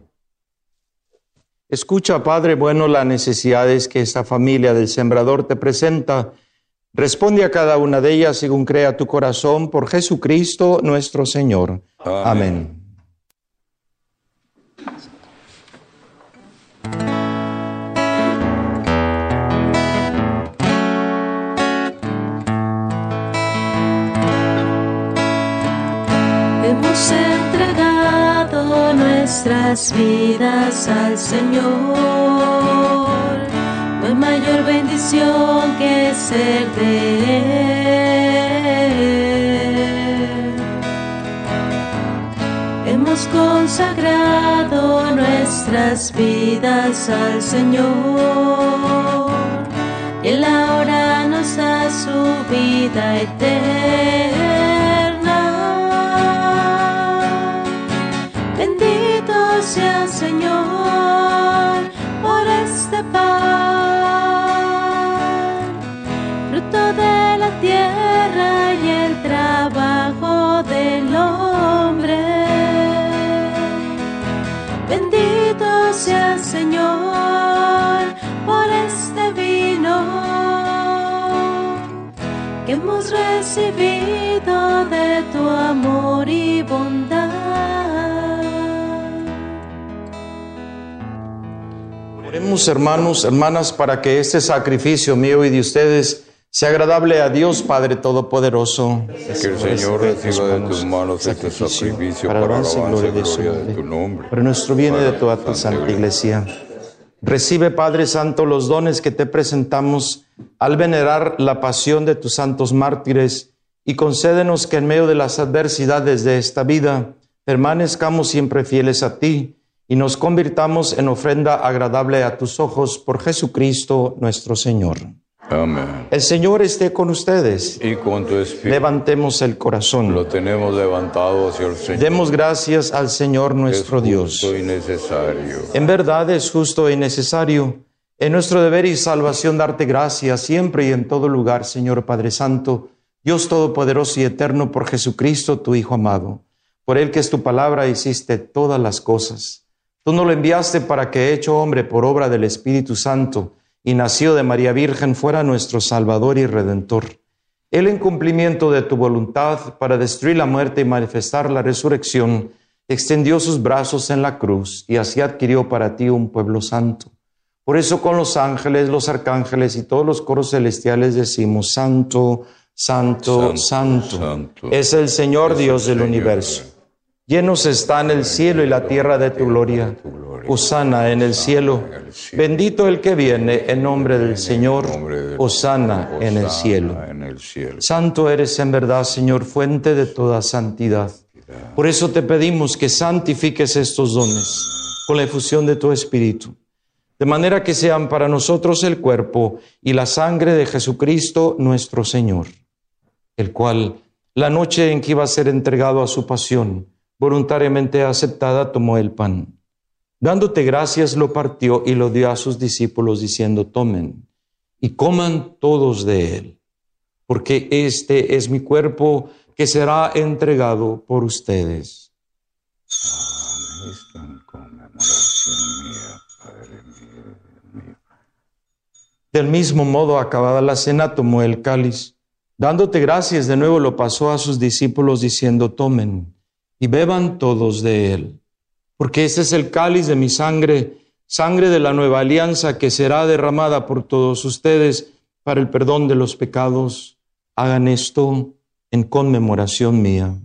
Escucha, Padre bueno, las necesidades que esta familia del Sembrador te presenta. Responde a cada una de ellas según crea tu corazón, por Jesucristo nuestro Señor. Amén. Hemos entregado nuestras vidas al Señor. No hay mayor bendición que ser de Él. Hemos consagrado nuestras vidas al Señor y Él ahora nos da su vida eterna. Bendito sea el Señor por este pan, fruto de la tierra y el trabajo del hombre. Bendito sea el Señor por este vino que hemos recibido de tu amor y bondad. Oremos, hermanos, hermanas, para que este sacrificio mío y de ustedes sea agradable a Dios Padre Todopoderoso. Que el Señor reciba de tus manos este sacrificio para alabanza y gloria de tu nombre. Por nuestro bien y de toda tu santa Iglesia. Recibe, Padre Santo, los dones que te presentamos al venerar la pasión de tus santos mártires y concédenos que en medio de las adversidades de esta vida permanezcamos siempre fieles a ti y nos convirtamos en ofrenda agradable a tus ojos por Jesucristo nuestro Señor. Amén. El Señor esté con ustedes. Y con tu espíritu. Levantemos el corazón. Lo tenemos levantado hacia el Señor. Demos gracias al Señor nuestro Dios. Es justo y necesario. En verdad es justo y necesario. En nuestro deber y salvación darte gracias siempre y en todo lugar, Señor Padre Santo, Dios Todopoderoso y Eterno, por Jesucristo, tu Hijo amado. Por Él que es tu palabra hiciste todas las cosas. Tú nos lo enviaste para que, hecho hombre por obra del Espíritu Santo y nacido de María Virgen, fuera nuestro Salvador y Redentor. Él, en cumplimiento de tu voluntad, para destruir la muerte y manifestar la resurrección, extendió sus brazos en la cruz y así adquirió para ti un pueblo santo. Por eso con los ángeles, los arcángeles y todos los coros celestiales decimos: Santo, Santo, Santo, Santo, es el Señor Dios del universo. Llenos están el cielo y la tierra de tu gloria. Hosana en el cielo. Bendito el que viene en nombre del Señor. Hosana en el cielo. Santo eres en verdad, Señor, fuente de toda santidad. Por eso te pedimos que santifiques estos dones con la efusión de tu Espíritu, de manera que sean para nosotros el cuerpo y la sangre de Jesucristo nuestro Señor, el cual, la noche en que iba a ser entregado a su pasión, voluntariamente aceptada, tomó el pan. Dándote gracias, lo partió y lo dio a sus discípulos, diciendo: tomen y coman todos de él, porque este es mi cuerpo que será entregado por ustedes. Esto en conmemoración mía, Padre mío. Del mismo modo, acabada la cena, tomó el cáliz. Dándote gracias, de nuevo lo pasó a sus discípulos, diciendo: tomen y beban todos de él, porque este es el cáliz de mi sangre, sangre de la nueva alianza, que será derramada por todos ustedes para el perdón de los pecados. Hagan esto en conmemoración mía.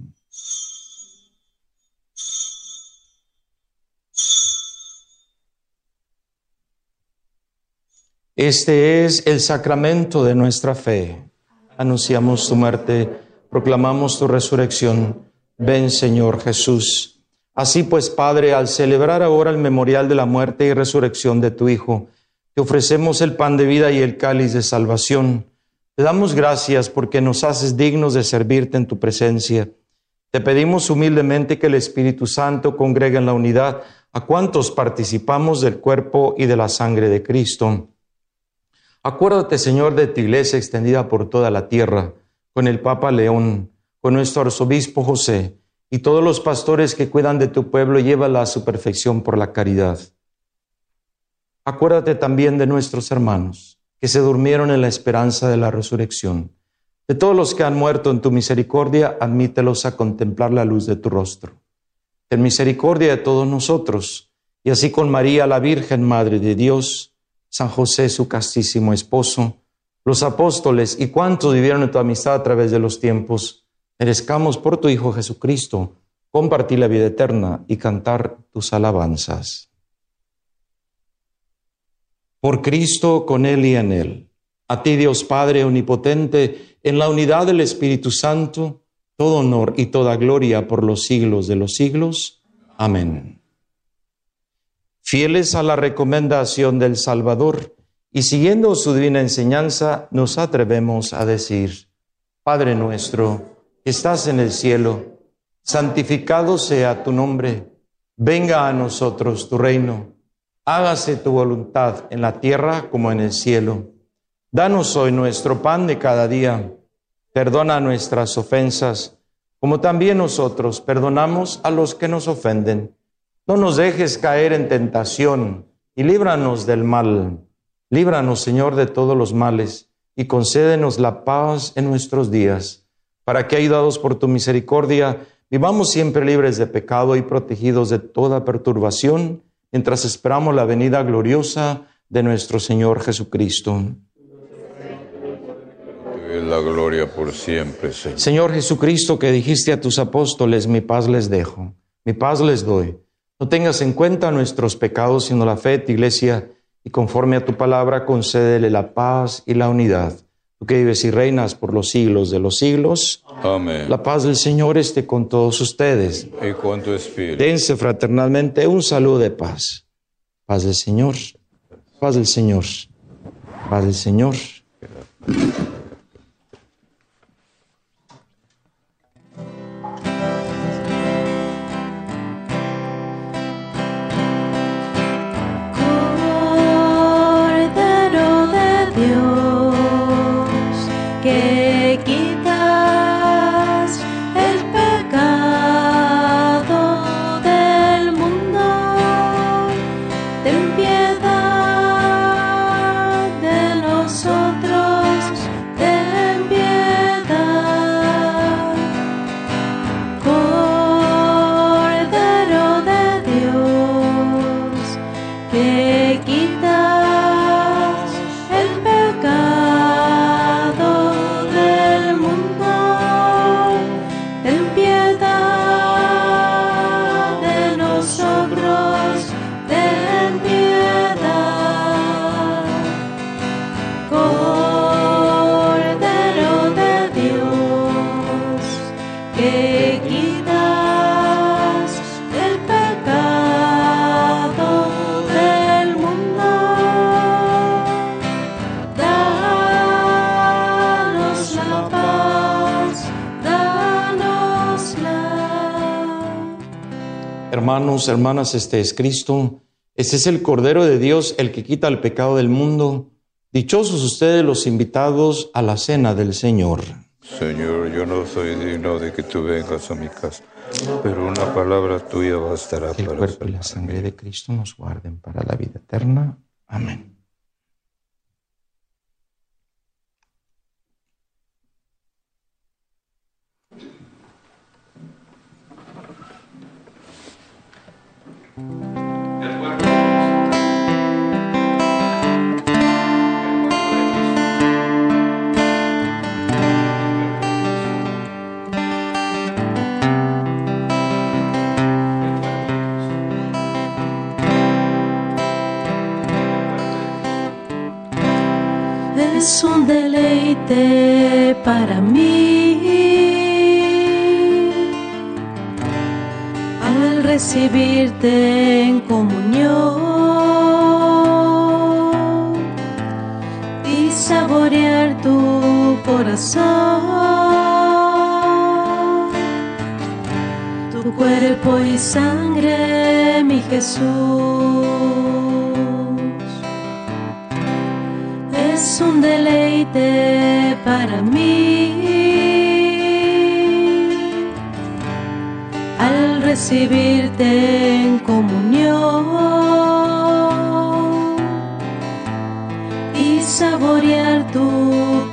Este es el sacramento de nuestra fe. Anunciamos tu muerte, proclamamos tu resurrección. Ven, Señor Jesús. Así pues, Padre, al celebrar ahora el memorial de la muerte y resurrección de tu Hijo, te ofrecemos el pan de vida y el cáliz de salvación. Te damos gracias porque nos haces dignos de servirte en tu presencia. Te pedimos humildemente que el Espíritu Santo congregue en la unidad a cuantos participamos del cuerpo y de la sangre de Cristo. Acuérdate, Señor, de tu iglesia extendida por toda la tierra, con el Papa León, con nuestro arzobispo José y todos los pastores que cuidan de tu pueblo, llévala a su perfección por la caridad. Acuérdate también de nuestros hermanos que se durmieron en la esperanza de la resurrección. De todos los que han muerto en tu misericordia, admítelos a contemplar la luz de tu rostro. Ten misericordia de todos nosotros, y así con María, la Virgen Madre de Dios, San José, su castísimo esposo, los apóstoles y cuantos vivieron en tu amistad a través de los tiempos, merezcamos por tu Hijo Jesucristo compartir la vida eterna y cantar tus alabanzas. Por Cristo, con Él y en Él, a ti, Dios Padre omnipotente, en la unidad del Espíritu Santo, todo honor y toda gloria por los siglos de los siglos. Amén. Fieles a la recomendación del Salvador y siguiendo su divina enseñanza, nos atrevemos a decir: Padre nuestro, que estás en el cielo, santificado sea tu nombre. Venga a nosotros tu reino. Hágase tu voluntad en la tierra como en el cielo. Danos hoy nuestro pan de cada día. Perdona nuestras ofensas, como también nosotros perdonamos a los que nos ofenden. No nos dejes caer en tentación y líbranos del mal. Líbranos, Señor, de todos los males y concédenos la paz en nuestros días, para que, ayudados por tu misericordia, vivamos siempre libres de pecado y protegidos de toda perturbación, mientras esperamos la venida gloriosa de nuestro Señor Jesucristo. La gloria por siempre, Señor. Señor Jesucristo, que dijiste a tus apóstoles: mi paz les dejo, mi paz les doy. No tengas en cuenta nuestros pecados, sino la fe de tu iglesia, y conforme a tu palabra concédele la paz y la unidad. Tú que vives y reinas por los siglos de los siglos. Amén. La paz del Señor esté con todos ustedes. Y con tu espíritu. Dense fraternalmente un saludo de paz. Paz del Señor, paz del Señor, paz del Señor. Cordero de Dios, que quitas el pecado del mundo, ten piedad de nosotros. hermanos, hermanas, este es Cristo. Este es el Cordero de Dios, el que quita el pecado del mundo. Dichosos ustedes los invitados a la cena del Señor. Señor, yo no soy digno de que tú vengas a mi casa, pero una palabra tuya bastará Que el para cuerpo y la sangre de Cristo nos guarden para la vida eterna. Amén. Es un deleite para mí al recibirte en comunión y saborear tu corazón, tu cuerpo y sangre, mi Jesús. Es un deleite para mí al recibirte en comunión y saborear tu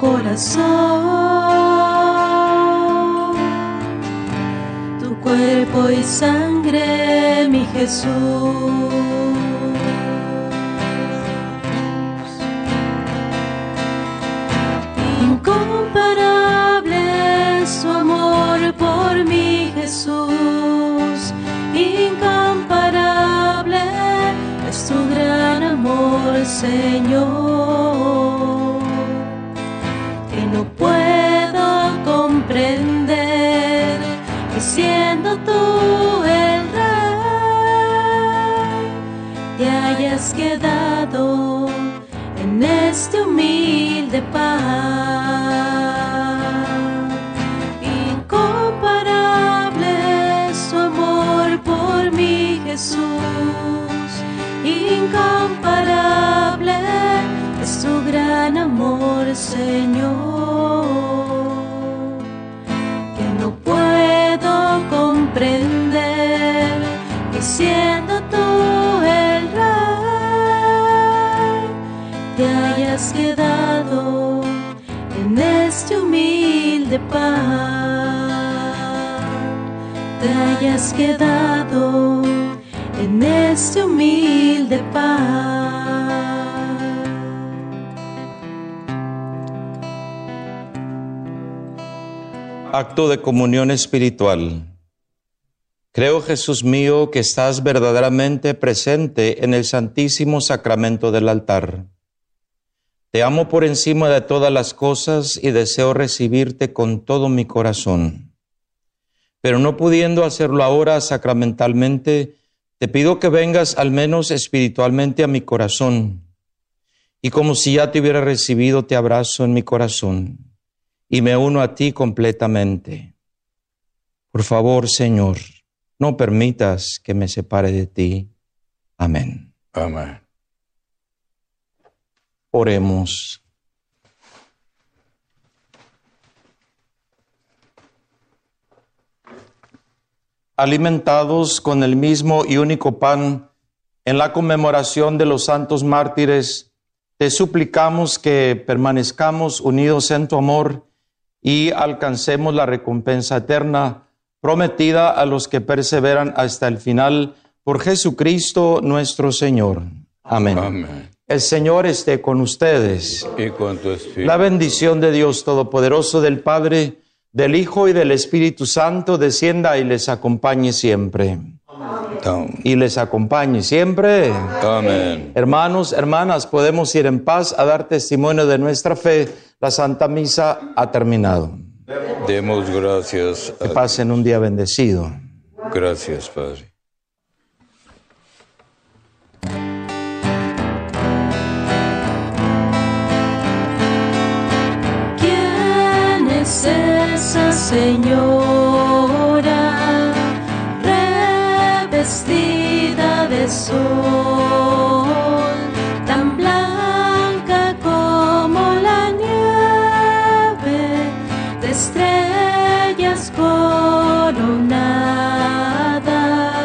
corazón, tu cuerpo y sangre, mi Jesús. Incomparable es tu amor por mí, Jesús. Incomparable es tu gran amor, Señor, que no puedo comprender que siendo tú el Rey te hayas quedado en este humilde pan. Incomparable es tu amor por mí, Jesús. Incomparable es tu gran amor, Señor, que no puedo comprender que siendo tú el Rey te hayas quedado en este humilde pan, te hayas quedado en este humilde pan. Acto de comunión espiritual. Creo, Jesús mío, que estás verdaderamente presente en el Santísimo Sacramento del altar. Te amo por encima de todas las cosas y deseo recibirte con todo mi corazón. Pero no pudiendo hacerlo ahora sacramentalmente, te pido que vengas al menos espiritualmente a mi corazón. Y como si ya te hubiera recibido, te abrazo en mi corazón y me uno a ti completamente. Por favor, Señor, no permitas que me separe de ti. Amén. Amén. Oremos. Alimentados con el mismo y único pan, en la conmemoración de los santos mártires, te suplicamos que permanezcamos unidos en tu amor y alcancemos la recompensa eterna prometida a los que perseveran hasta el final, por Jesucristo nuestro Señor. Amén. Amén. El Señor esté con ustedes. Y con tu espíritu. La bendición de Dios Todopoderoso, del Padre, del Hijo y del Espíritu Santo descienda y les acompañe siempre. Amén. Y les acompañe siempre. Amén. Hermanos, hermanas, podemos ir en paz a dar testimonio de nuestra fe. La Santa Misa ha terminado. Demos gracias Que a pasen un día bendecido. Gracias, Padre. ¿Quién es esa señora revestida estrellas coronada.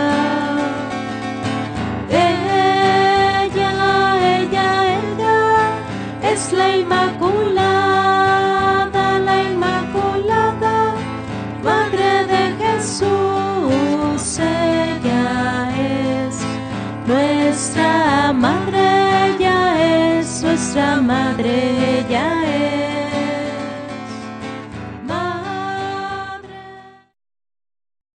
Ella es la Inmaculada, Madre de Jesús. Ella es nuestra Madre, ella es nuestra Madre, ella es.